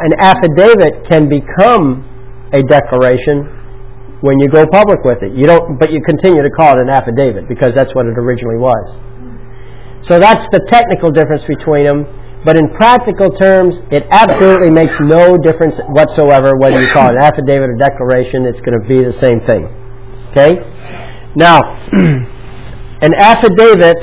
an affidavit can become a declaration when you go public with it. You don't, but you continue to call it an affidavit because that's what it originally was. So that's the technical difference between them. But in practical terms, it absolutely makes no difference whatsoever whether you call it an affidavit or declaration. It's going to be the same thing. Okay? Now, an affidavit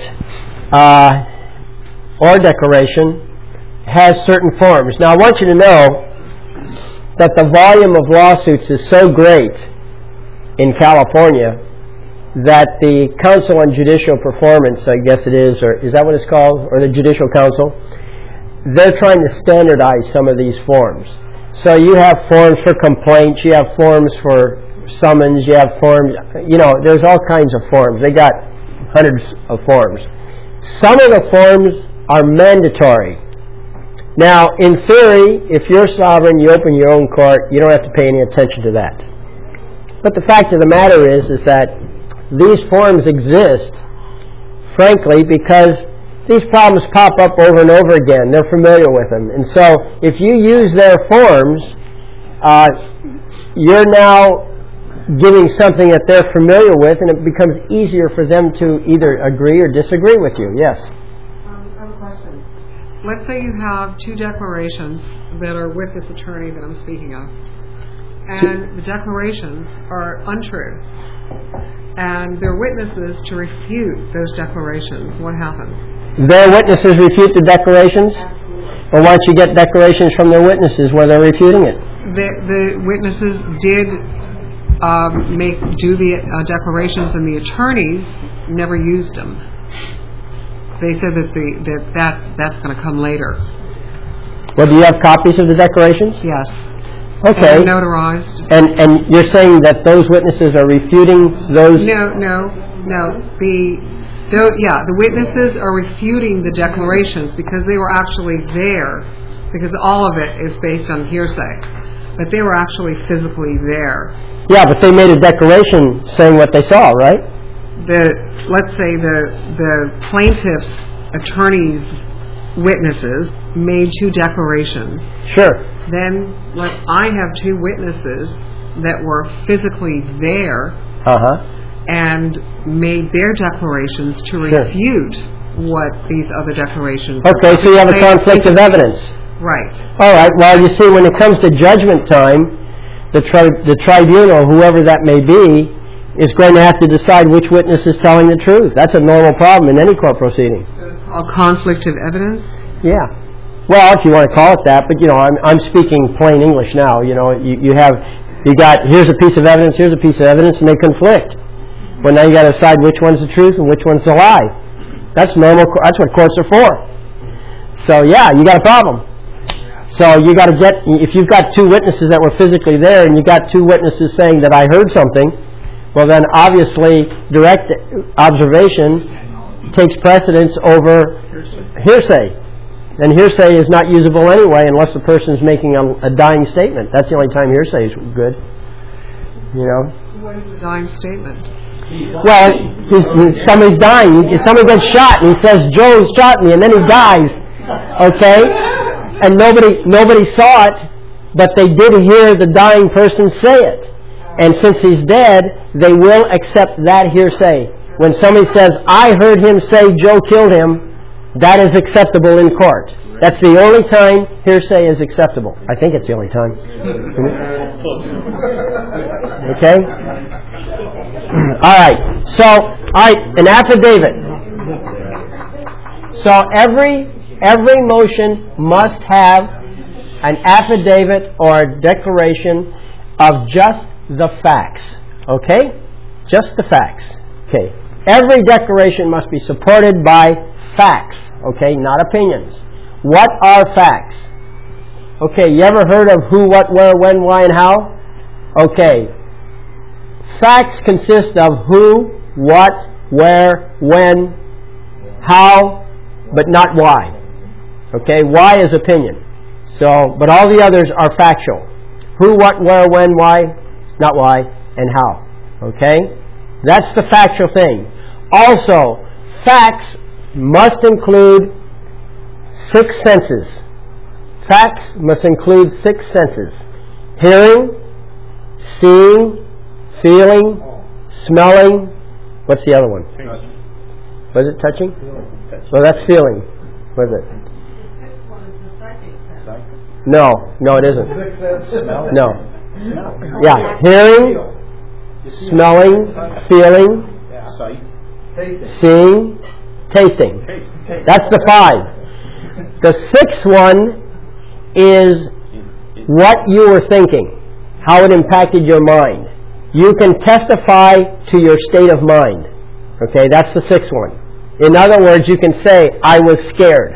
or declaration has certain forms. Now, I want you to know that the volume of lawsuits is so great in California that the Council on Judicial Performance, I guess it is, or is that what it's called, or the Judicial Council, they're trying to standardize some of these forms. So you have forms for complaints, you have forms for summons, you have forms, there's all kinds of forms. They got hundreds of forms. Some of the forms are mandatory. Now, in theory, if you're sovereign, you open your own court, you don't have to pay any attention to that. But the fact of the matter is that these forms exist, frankly, because these problems pop up over and over again. They're familiar with them. And so if you use their forms, you're now giving something that they're familiar with, and it becomes easier for them to either agree or disagree with you. Yes? I have a question. Let's say you have two declarations that are with this attorney that I'm speaking of, and the declarations are untrue, and there are witnesses to refute those declarations. What happens? Their witnesses refute the declarations? Or why don't you get declarations from their witnesses where they're refuting it? The witnesses did do the declarations, and the attorneys never used them. They said that's going to come later. Well, do you have copies of the declarations? Yes. Okay. And notarized. And you're saying that those witnesses are refuting those? No. The witnesses are refuting the declarations because they were actually there, because all of it is based on hearsay. But they were actually physically there. Yeah, but they made a declaration saying what they saw, right? Let's say the plaintiff's attorney's witnesses made two declarations. Sure. Then, I have two witnesses that were physically there. And made their declarations to refute what these other declarations are. Okay, so you have a conflict of evidence. Right. All right, well, you see, when it comes to judgment time, the tribunal, whoever that may be, is going to have to decide which witness is telling the truth. That's a normal problem in any court proceeding. A conflict of evidence? Yeah. Well, if you want to call it that, but, I'm speaking plain English now. You got, here's a piece of evidence, here's a piece of evidence, and they conflict. Well, now you got to decide which one's the truth and which one's the lie. That's normal. That's what courts are for. So yeah, you got a problem. So you got to get, if you've got two witnesses that were physically there, and you got two witnesses saying that I heard something, well then obviously direct observation takes precedence over hearsay. And hearsay is not usable anyway unless the person's making a dying statement. That's the only time hearsay is good. What is a dying statement? Well, somebody's dying. Somebody gets shot, and he says, "Joe shot me," and then he dies. Okay, and nobody saw it, but they did hear the dying person say it. And since he's dead, they will accept that hearsay. When somebody says, "I heard him say Joe killed him," that is acceptable in court. That's the only time hearsay is acceptable. I think it's the only time. Okay? All right. So, an affidavit. So every motion must have an affidavit or declaration of just the facts. Okay? Just the facts. Okay. Every declaration must be supported by facts. Okay? Not opinions. What are facts? Okay, you ever heard of who, what, where, when, why, and how? Okay. Facts consist of who, what, where, when, how, but not why. Okay, why is opinion. So, but all the others are factual. Who, what, where, when, why, not why, and how. Okay? That's the factual thing. Also, facts must include 6 senses. Facts must include 6 senses: hearing, seeing, feeling, smelling. What's the other one? Was it touching? Well, that's feeling. Was it? No, it isn't. No. Yeah, hearing, smelling, feeling, seeing, tasting. That's the 5. The 6th one is what you were thinking, how it impacted your mind. You can testify to your state of mind. Okay, that's the 6th one. In other words, you can say, I was scared,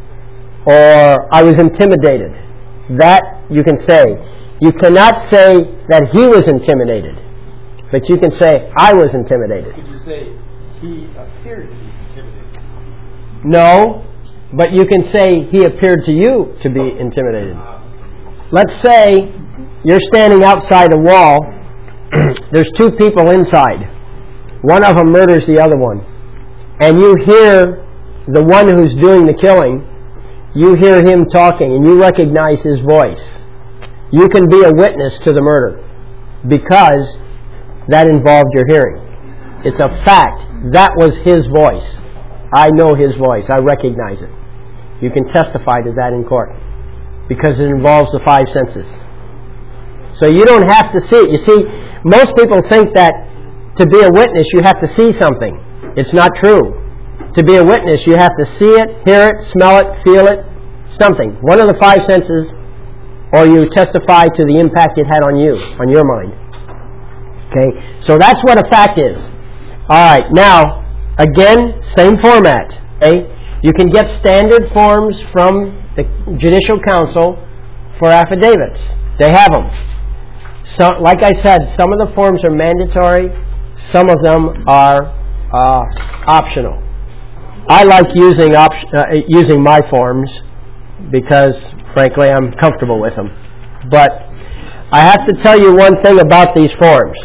or I was intimidated. That you can say. You cannot say that he was intimidated, but you can say, I was intimidated. Could you say, he appeared to be intimidated? No, but you can say, he appeared to you to be intimidated. Let's say you're standing outside a wall. There's 2 people inside. One of them murders the other one. And you hear the one who's doing the killing, you hear him talking, and you recognize his voice. You can be a witness to the murder because that involved your hearing. It's a fact. That was his voice. I know his voice. I recognize it. You can testify to that in court because it involves the 5 senses. So you don't have to see it. You see, most people think that to be a witness you have to see something. It's not true. To be a witness you have to see it, hear it, smell it, feel it, something. One of the 5 senses, or you testify to the impact it had on you, on your mind. Okay, so that's what a fact is. Alright, now, again, same format. Okay? You can get standard forms from the Judicial Council for affidavits. They have them. So, like I said, some of the forms are mandatory, some of them are optional. I like using my forms because, frankly, I'm comfortable with them. But I have to tell you one thing about these forms.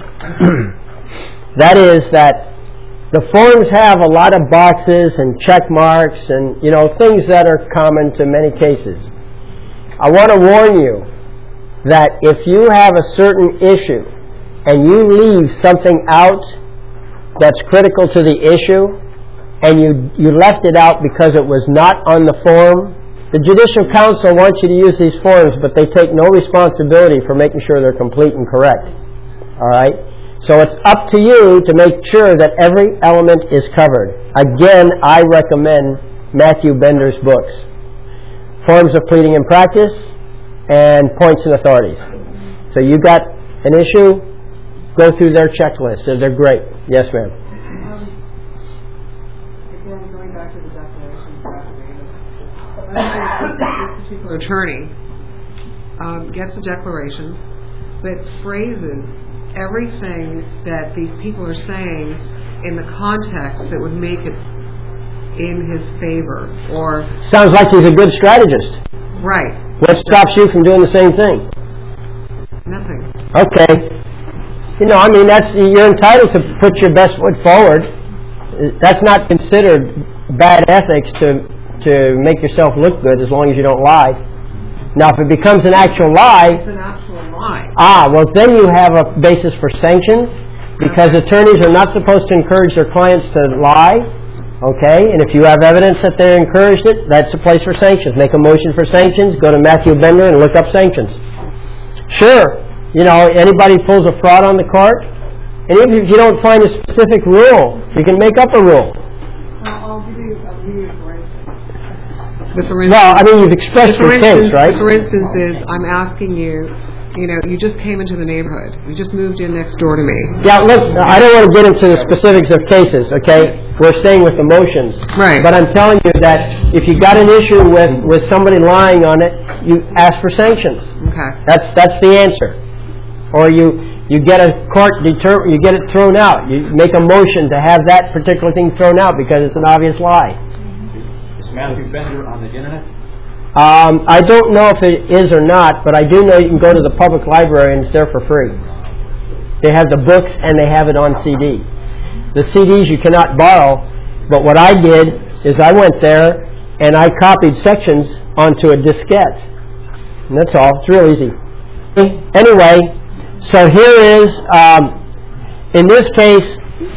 That is that the forms have a lot of boxes and check marks and, things that are common to many cases. I want to warn you that if you have a certain issue and you leave something out that's critical to the issue and you left it out because it was not on the form, the Judicial Council wants you to use these forms, but they take no responsibility for making sure they're complete and correct. All right? So it's up to you to make sure that every element is covered. Again, I recommend Matthew Bender's books, Forms of Pleading and Practice and Points and Authorities. So you got an issue, go through their checklist. They're great. Yes, ma'am. Again, going back to the declaration for affidavit, this particular attorney gets the declarations that phrases everything that these people are saying in the context that would make it in his favor. Or sounds like he's a good strategist. Right. What stops you from doing the same thing? Nothing. Okay. You're entitled to put your best foot forward. That's not considered bad ethics to make yourself look good as long as you don't lie. Now, if it becomes an actual lie... It's an actual lie. Well, then you have a basis for sanctions, because attorneys are not supposed to encourage their clients to lie. Okay? And if you have evidence that they encouraged it, that's a place for sanctions. Make a motion for sanctions, go to Matthew Bender and look up sanctions. Sure, anybody pulls a fraud on the court, and even if you don't find a specific rule, you can make up a rule. I'll give you a for instance. You've expressed your case, right? For instance, I'm asking you, you just came into the neighborhood. You just moved in next door to me. Yeah, I don't want to get into the specifics of cases, okay? We're staying with emotions. Right. But I'm telling you that if you got an issue with somebody lying on it, you ask for sanctions. Okay. That's the answer. Or you get a court you get it thrown out. You make a motion to have that particular thing thrown out because it's an obvious lie. Is Matthew Bender on the internet? I don't know if it is or not, but I do know you can go to the public library and it's there for free. They have the books and they have it on CD. The CDs you cannot borrow, but what I did is I went there and I copied sections onto a diskette That's all. It's real easy. Anyway, so here is, in this case,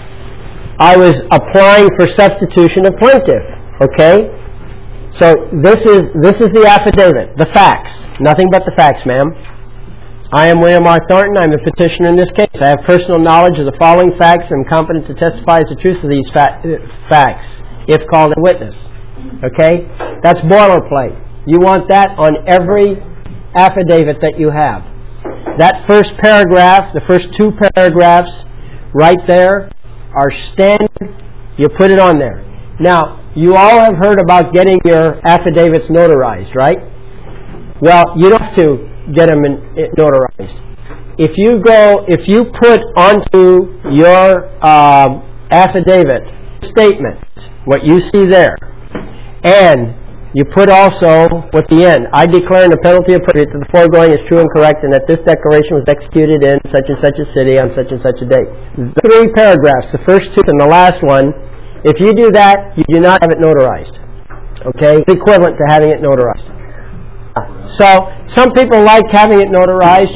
I was applying for substitution of plaintiff. Okay? So this is the affidavit, the facts. Nothing but the facts, ma'am. I am William R. Thornton. I'm a petitioner in this case. I have personal knowledge of the following facts and am competent to testify as the truth of these facts, if called a witness. Okay? That's boilerplate. You want that on every affidavit that you have. That first paragraph, the first two paragraphs, right there, are standard. You put it on there. Now, you all have heard about getting your affidavits notarized, right? Well, you don't have to get them notarized. If you put onto your affidavit statement what you see there, and you put also at the end, I declare in the penalty appropriate that the foregoing is true and correct, and that this declaration was executed in such and such a city on such and such a date. The 3 paragraphs, the first 2 and the last one, if you do that, you do not have it notarized. Okay? It's equivalent to having it notarized. So, some people like having it notarized.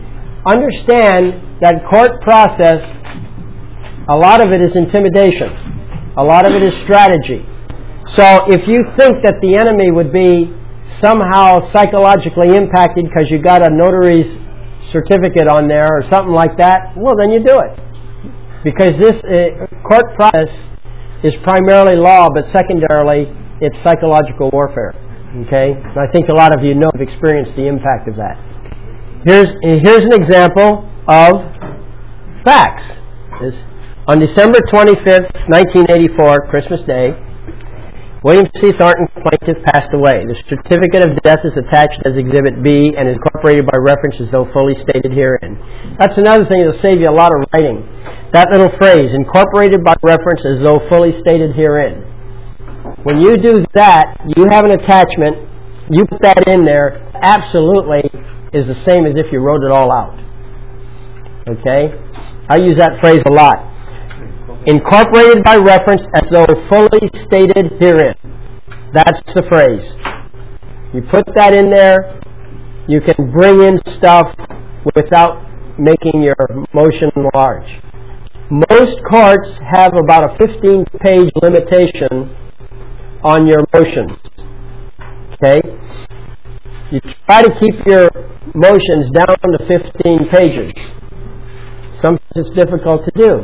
Understand that court process, a lot of it is intimidation. A lot of it is strategy. So, if you think that the enemy would be somehow psychologically impacted because you got a notary's certificate on there or something like that, well, then you do it. Because this court process is primarily law, but secondarily, it's psychological warfare. Okay? And I think a lot of you know have experienced the impact of that. Here's an example of facts. On December 25th, 1984, Christmas Day, William C. Thornton, plaintiff, passed away. The certificate of death is attached as Exhibit B and is incorporated by reference as though fully stated herein. That's another thing that'll save you a lot of writing. That little phrase, incorporated by reference as though fully stated herein. When you do that, you have an attachment, you put that in there, absolutely is the same as if you wrote it all out. Okay? I use that phrase a lot. Incorporated by reference as though fully stated herein. That's the phrase. You put that in there, you can bring in stuff without making your motion large. Most courts have about a 15-page limitation on your motions. Okay? You try to keep your motions down to 15 pages. Sometimes it's difficult to do.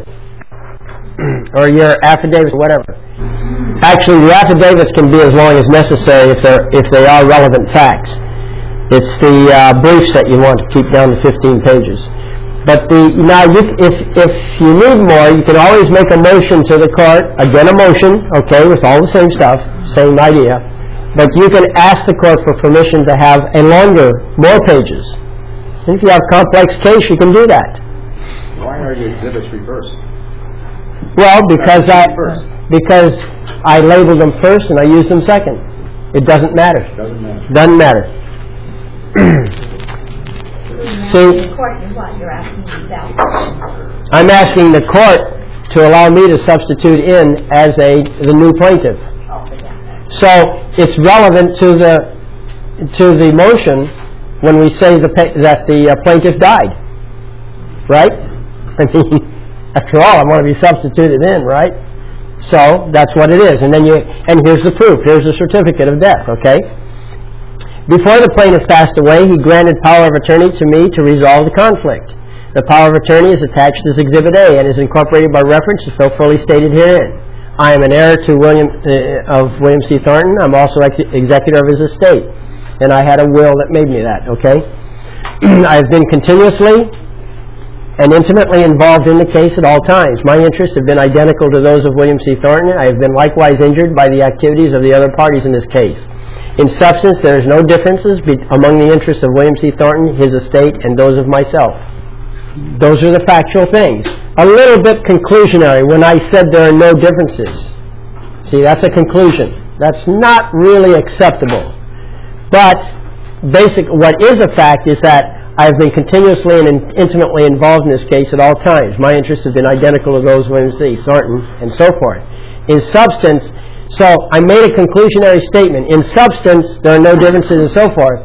Or your affidavits or whatever. Actually, the affidavits can be as long as necessary if they are relevant facts. It's the briefs that you want to keep down to 15 pages. But if you need more, you can always make a motion to the court. Again, a motion, okay, with all the same stuff, same idea. But you can ask the court for permission to have a more pages. If you have a complex case, you can do that. Why are your exhibits reversed? Well, because I labeled them first and I used them second. It doesn't matter. Doesn't matter. See, I'm asking the court to allow me to substitute in as the new plaintiff. So it's relevant to the motion when we say that the plaintiff died, right? I mean, after all, I want to be substituted in, right? So that's what it is. And here's the proof. Here's the certificate of death. Okay. Before the plaintiff passed away, he granted power of attorney to me to resolve the conflict. The power of attorney is attached as Exhibit A and is incorporated by reference as so fully stated herein. I am an heir to William C. Thornton. I'm also executor of his estate. And I had a will that made me that, okay? I've been continuously and intimately involved in the case at all times. My interests have been identical to those of William C. Thornton. I have been likewise injured by the activities of the other parties in this case. In substance, there is no differences among the interests of William C. Thornton, his estate, and those of myself. Those are the factual things. A little bit conclusionary when I said there are no differences. See, that's a conclusion. That's not really acceptable. But what is a fact is that I've been continuously and intimately involved in this case at all times. My interests have been identical to those of William C. Thornton, and so forth. In substance, so I made a conclusionary statement. In substance, there are no differences and so forth.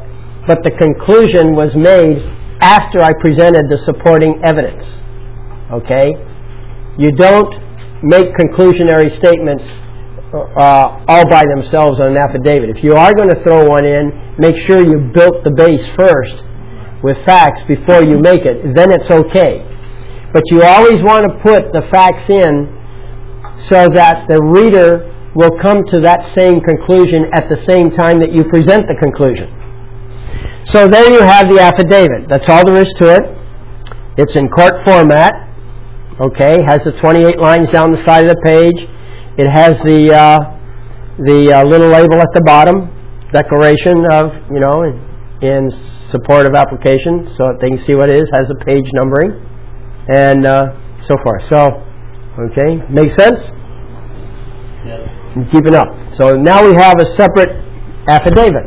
but the conclusion was made after I presented the supporting evidence. Okay? You don't make conclusionary statements all by themselves on an affidavit. If you are going to throw one in, make sure you built the base first with facts before you make it. Then it's okay. But you always want to put the facts in so that the reader will come to that same conclusion at the same time that you present the conclusion. So there you have the affidavit. That's all there is to it. It's in court format. Okay, has the 28 lines down the side of the page. It has the little label at the bottom, declaration of, in support of application, so they can see what it is. Has a page numbering, and so forth. So, okay, makes sense? Yes. I'm keeping up. So now we have a separate affidavit.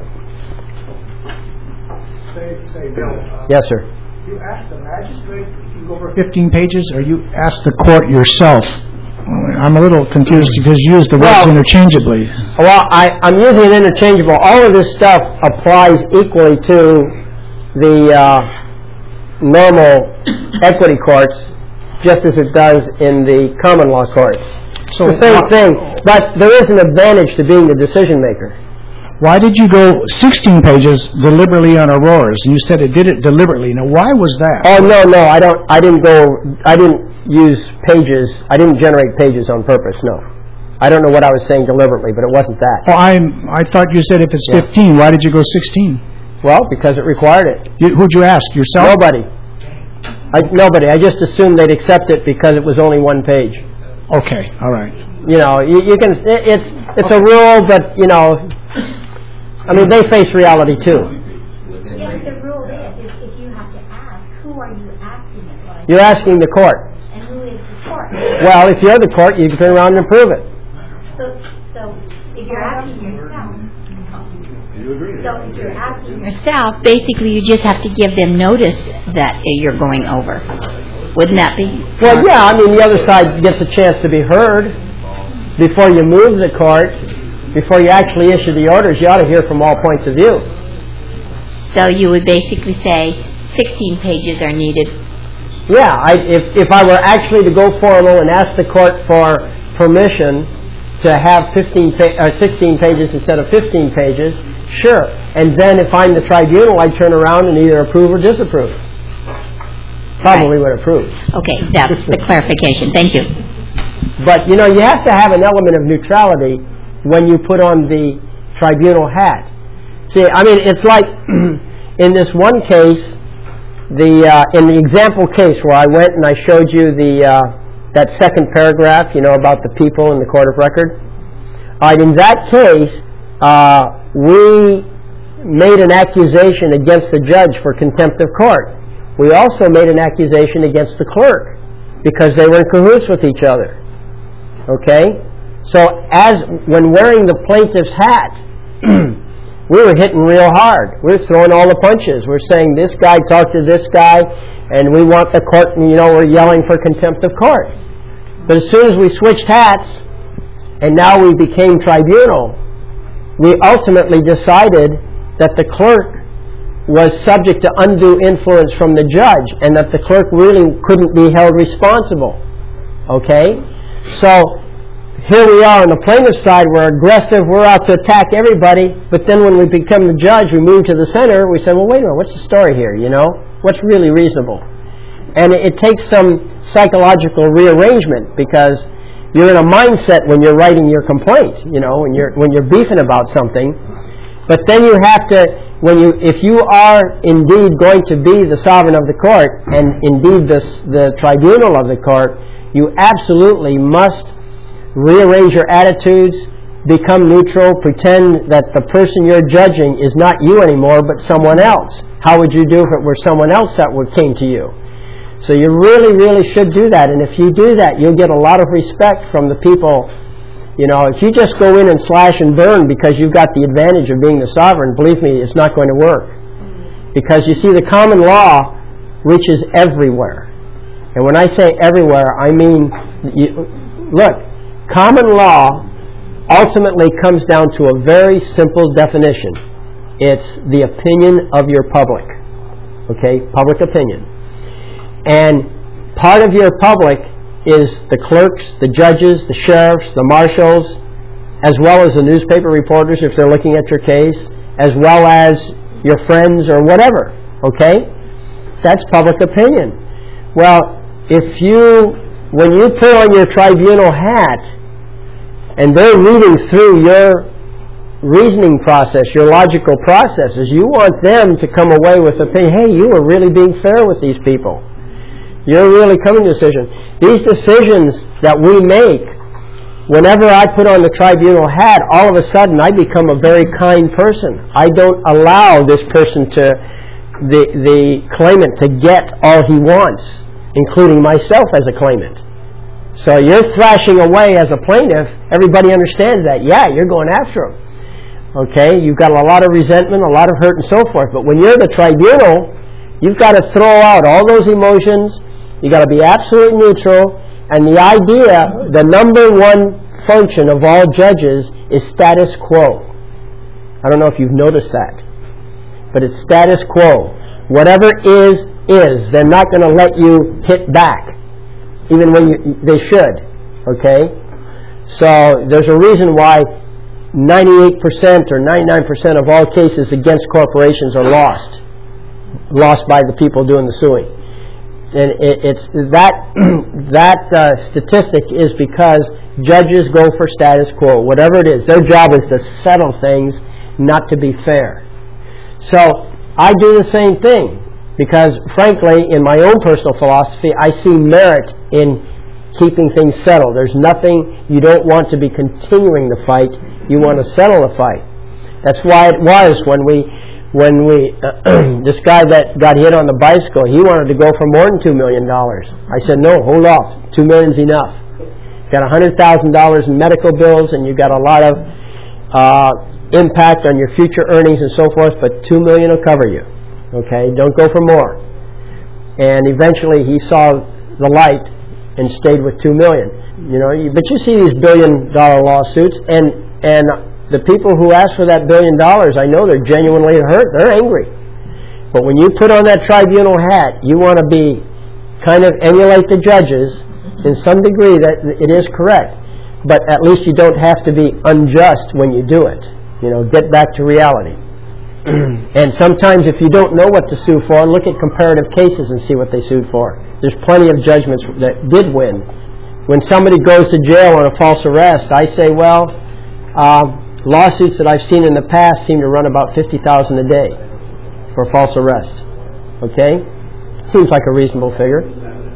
Say, Bill. Yes, sir. You asked the magistrate if you go over 15 pages, or you asked the court yourself? I'm a little confused because you use the words interchangeably. Well, I'm using it interchangeable. All of this stuff applies equally to the normal equity courts, just as it does in the common law courts. So the same thing, but there is an advantage to being the decision maker. Why did you go 16 pages deliberately on Aurora's? You said it did it deliberately. Now, why was that? Oh, no, I didn't use pages. I didn't generate pages on purpose, no. I don't know what I was saying deliberately, but it wasn't that. Oh, I thought you said if it's 15, why did you go 16? Well, because it required it. Who'd you ask, yourself? Nobody. Nobody. I just assumed they'd accept it because it was only one page. Okay, all right. You can. It's a rule, but they face reality too. Yeah, but the rule is if you have to ask, who are you asking it? You're asking the court. And who is the court? Well, if you're the court, you can turn around and prove it. So if you're asking yourself, basically you just have to give them notice that you're going over. Wouldn't that be? Well, yeah. The other side gets a chance to be heard before you move the court. Before you actually issue the orders, you ought to hear from all points of view. So you would basically say 16 pages are needed. Yeah, if I were actually to go formal and ask the court for permission to have 16 pages instead of 15 pages, sure. And then if I'm the tribunal, I'd turn around and either approve or disapprove. Probably would approve. Okay, that's the clarification. Thank you. But, you have to have an element of neutrality when you put on the tribunal hat. See, it's like in this one case, in the example case where I went and I showed you that second paragraph, about the people in the court of record. In that case, we made an accusation against the judge for contempt of court. We also made an accusation against the clerk because they were in cahoots with each other. Okay? So when wearing the plaintiff's hat, we were hitting real hard. We were throwing all the punches. We're saying this guy talked to this guy, and we want the court, and we're yelling for contempt of court. But as soon as we switched hats, and now we became tribunal, we ultimately decided that the clerk was subject to undue influence from the judge, and that the clerk really couldn't be held responsible. Okay? So here we are on the plaintiff's side, we're aggressive, we're out to attack everybody, but then when we become the judge, we move to the center, we say, well, wait a minute, what's the story here, What's really reasonable? And it takes some psychological rearrangement, because you're in a mindset when you're writing your complaint, when you're beefing about something, but then you have to, if you are indeed going to be the sovereign of the court, and indeed the tribunal of the court, you absolutely must rearrange your attitudes, become neutral, pretend that the person you're judging is not you anymore but someone else. How would you do if it were someone else that came to you? So you really, really should do that. And if you do that, you'll get a lot of respect from the people. If you just go in and slash and burn because you've got the advantage of being the sovereign, believe me, it's not going to work. Because you see, the common law reaches everywhere. And when I say everywhere, I mean, look, common law ultimately comes down to a very simple definition. It's the opinion of your public. Okay? Public opinion. And part of your public is the clerks, the judges, the sheriffs, the marshals, as well as the newspaper reporters if they're looking at your case, as well as your friends or whatever. Okay? That's public opinion. Well, when you put on your tribunal hat and they're reading through your reasoning process, your logical processes, you want them to come away with the opinion, hey, you were really being fair with these people. You're really coming to a decision. These decisions that we make, whenever I put on the tribunal hat, all of a sudden I become a very kind person. I don't allow this person the claimant to get all he wants, including myself as a claimant. So you're thrashing away as a plaintiff. Everybody understands that. Yeah, you're going after him. Okay, you've got a lot of resentment, a lot of hurt and so forth. But when you're the tribunal, you've got to throw out all those emotions. You've got to be absolutely neutral. And the idea, the number one function of all judges is status quo. I don't know if you've noticed that. But it's status quo. Whatever is. They're not going to let you hit back. Even when they should. Okay? So there's a reason why 98% or 99% of all cases against corporations are lost. Lost by the people doing the suing. And it's that statistic is because judges go for status quo. Whatever it is, their job is to settle things, not to be fair. So I do the same thing because, frankly, in my own personal philosophy, I see merit in keeping things settled. There's nothing, you don't want to be continuing the fight. You want to settle the fight. That's why it was when we this guy that got hit on the bicycle, he wanted to go for more than $2 million. I said, no, hold off. $2 million's enough. You got $100,000 in medical bills, and you got a lot of impact on your future earnings and so forth, but $2 million will cover you. Okay, don't go for more. And eventually he saw the light and stayed with $2 million. You know, but you see these $1 billion lawsuits, and the people who ask for that $1 billion, I know they're genuinely hurt. They're angry. But when you put on that tribunal hat, you want to be kind of emulate the judges in some degree that it is correct. But at least you don't have to be unjust when you do it. You know, get back to reality. And sometimes if you don't know what to sue for, look at comparative cases and see what they sued for. There's plenty of judgments that did win. When somebody goes to jail on a false arrest, I say, well, lawsuits that I've seen in the past seem to run about $50,000 a day for false arrest. Okay? Seems like a reasonable figure.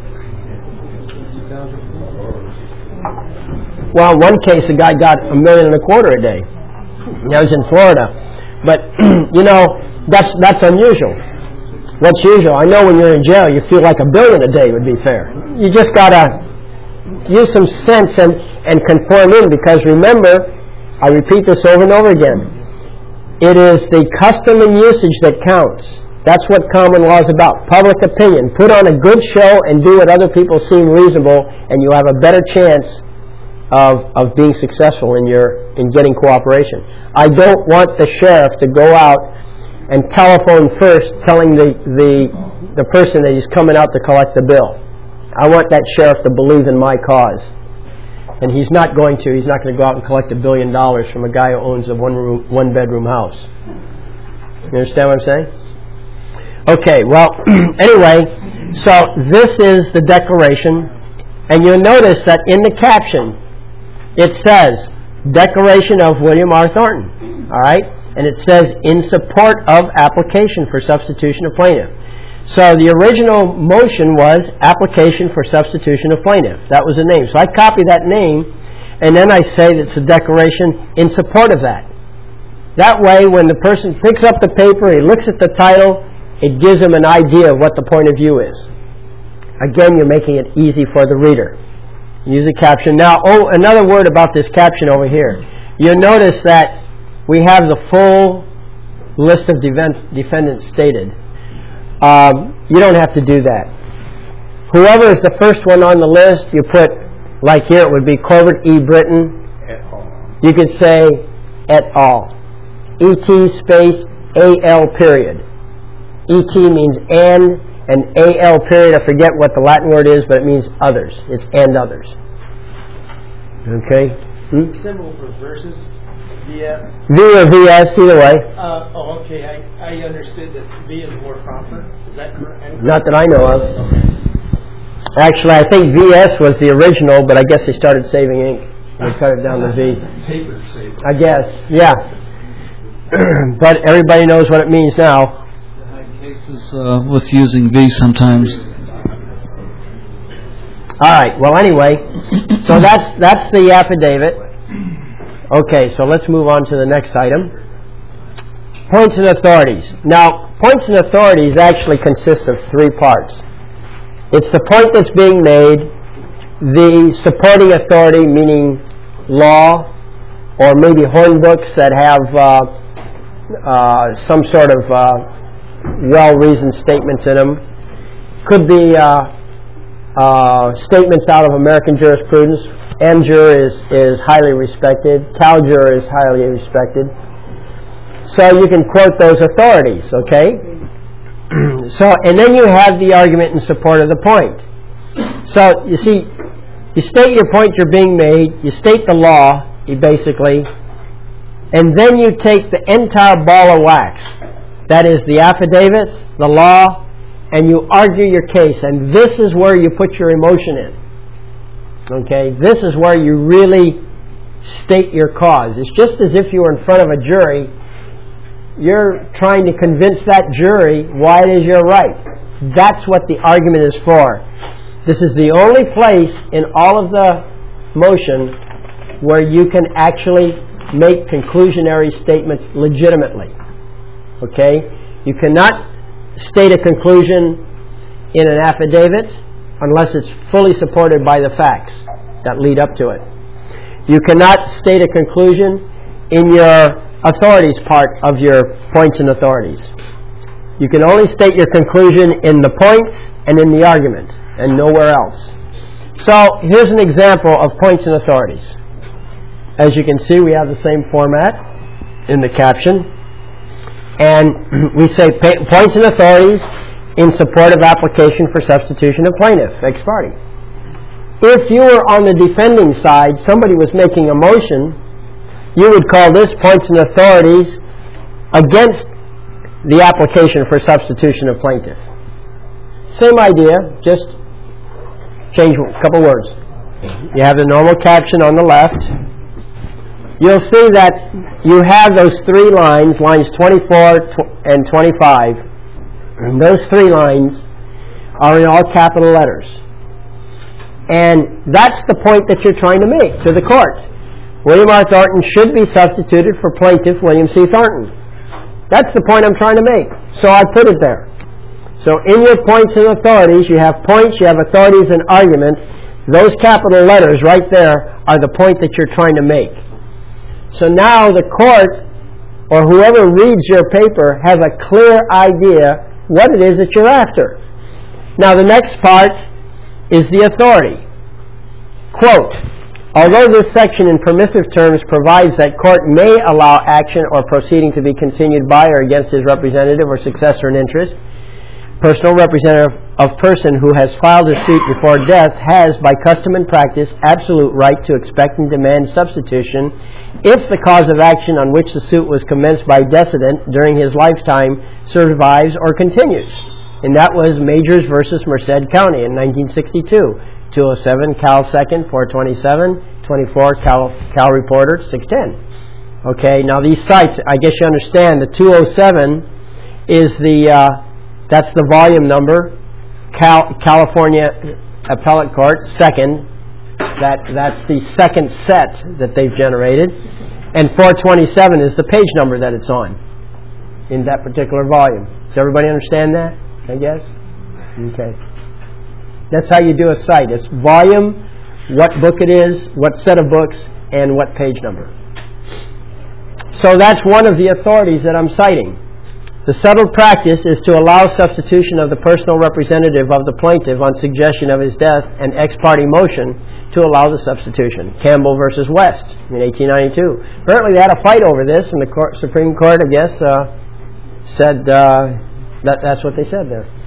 Well, one case, a guy got $1.25 million a day. That was in Florida. But, you know, that's unusual. What's usual? I know when you're in jail, you feel like $1 billion a day would be fair. You just got to use some sense and conform in, because remember, I repeat this over and over again, it is the custom and usage that counts. That's what common law is about. Public opinion. Put on a good show and do what other people seem reasonable, and you have a better chance of being successful in getting cooperation. I don't want the sheriff to go out and telephone first telling the person that he's coming out to collect the bill. I want that sheriff to believe in my cause. And he's not going to. He's not going to go out and collect $1 billion from a guy who owns a one-bedroom house. You understand what I'm saying? Okay, well, anyway, so this is the declaration. And you'll notice that in the caption, it says, Declaration of William R. Thornton. All right? And it says, in support of application for substitution of plaintiff. So the original motion was application for substitution of plaintiff. That was the name. So I copy that name, and then I say that it's a declaration in support of that. That way, when the person picks up the paper, he looks at the title, it gives him an idea of what the point of view is. Again, you're making it easy for the reader. Use a caption. Now, another word about this caption over here. You'll notice that we have the full list of defendants stated. You don't have to do that. Whoever is the first one on the list, you put, like here, it would be Corbett E. Britton. You could say, et al. E.T. space AL period. ET means and AL period, I forget what the Latin word is, but it means others. It's and others. Okay? Symbol for versus, VS. V or VS, either way. Okay. I understood that V is more proper. Is that correct? Not that I know of. Actually, I think VS was the original, but I guess they started saving ink. They cut it down to V. Paper saved. I guess, yeah. But everybody knows what it means now. Cases with using V sometimes. All right. Well, anyway, so that's the affidavit. Okay, so let's move on to the next item. Points and authorities. Now, points and authorities actually consist of three parts. It's the point that's being made, the supporting authority, meaning law, or maybe horn books that have some sort of well-reasoned statements in them. Could be statements out of American jurisprudence. AmJur is highly respected. CalJur is highly respected. So you can quote those authorities, okay? So, and then you have the argument in support of the point. So, you see, you state your point you're being made, you state the law, basically, and then you take the entire ball of wax. That is the affidavits, the law, and you argue your case. And this is where you put your emotion in. Okay? This is where you really state your cause. It's just as if you were in front of a jury. You're trying to convince that jury why it is you're right. That's what the argument is for. This is the only place in all of the motion where you can actually make conclusionary statements legitimately. Okay? You cannot state a conclusion in an affidavit unless it's fully supported by the facts that lead up to it. You cannot state a conclusion in your authorities part of your points and authorities. You can only state your conclusion in the points and in the argument, and nowhere else. So here's an example of points and authorities. As you can see, we have the same format in the caption. And we say points and authorities in support of application for substitution of plaintiff, ex parte. If you were on the defending side, somebody was making a motion, you would call this points and authorities against the application for substitution of plaintiff. Same idea, just change a couple words. You have the normal caption on the left. You'll see that you have those three lines, lines 24 and 25. And those three lines are in all capital letters. And that's the point that you're trying to make to the court. William R. Thornton should be substituted for plaintiff William C. Thornton. That's the point I'm trying to make. So I put it there. So in your points and authorities, you have points, you have authorities and argument. Those capital letters right there are the point that you're trying to make. So now the court, or whoever reads your paper, has a clear idea what it is that you're after. Now the next part is the authority. Quote, although this section in permissive terms provides that court may allow action or proceeding to be continued by or against his representative or successor in interest, personal representative of person who has filed a suit before death has, by custom and practice, absolute right to expect and demand substitution if the cause of action on which the suit was commenced by decedent during his lifetime survives or continues. And that was Majors versus Merced County in 1962. 207 Cal 2nd 427, 24 Cal Reporter 610. Okay, now these sites, I guess you understand, the 207 is that's the volume number, California Appellate Court, second. That's the second set that they've generated. And 427 is the page number that it's on in that particular volume. Does everybody understand that, I guess? Okay. That's how you do a cite. It's volume, what book it is, what set of books, and what page number. So that's one of the authorities that I'm citing. The settled practice is to allow substitution of the personal representative of the plaintiff on suggestion of his death and ex parte motion to allow the substitution. Campbell versus West in 1892. Apparently they had a fight over this in the Supreme Court, I guess, said that's what they said there.